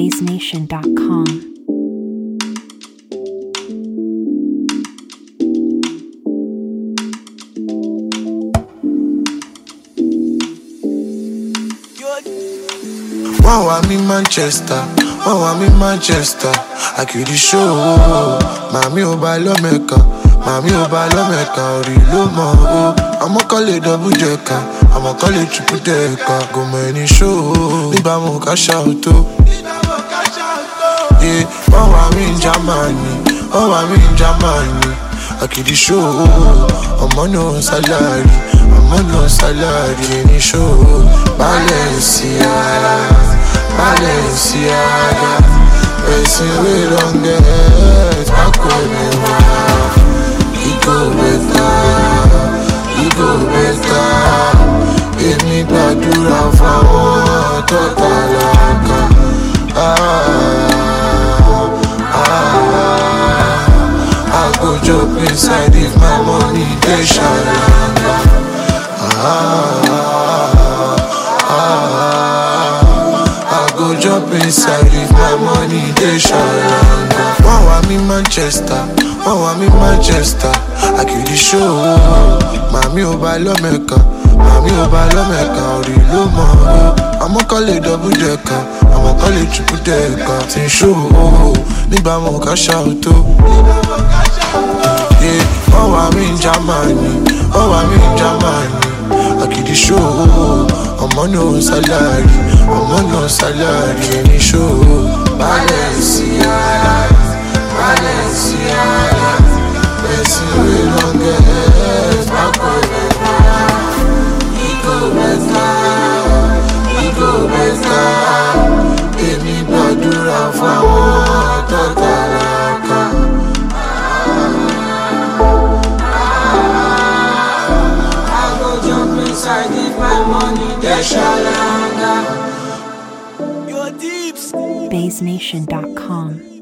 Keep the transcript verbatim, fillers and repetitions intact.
base nation dot com. One want me Manchester, one want me Manchester. I kill the show, mami o ba lo meka, mami o ba lo meka, ori lo mo. I'ma call it double decker, I'ma call it triple decker. Go many show, nígbà mo cash out to. Yeah, one want me in Germany, one want me in Germany. I kill the show, I'm on no salary, I'm on no salary. Any show, Balenciaga. Balenciaga, person we don't get back when we were. He go better, he go better. Give me gbàdúrà fáwọn tó tálákà. Ah, ah, I go jump inside if my money dey shalanga. Ah, ah, ah. Go jump inside if my money dey shalanga. One want me Manchester, one want me Manchester. I kill the show, mami o ba lo meka, mami o ba lo meka, ori lo mo. I'ma call it double decker, I'ma call it triple decker. Tin show, nígbà mo cash out to. Yeah, one want me in Germany, one want me in Germany. I kill the show, I'm on no salary, I'm on no salary. Any show, Balenciaga, Balenciaga. Person we don't get back when we were. He go better, he go better. Give me gbàdúrà fáwọn tó tálákà. I give my money, they shalanga. base nation dot com.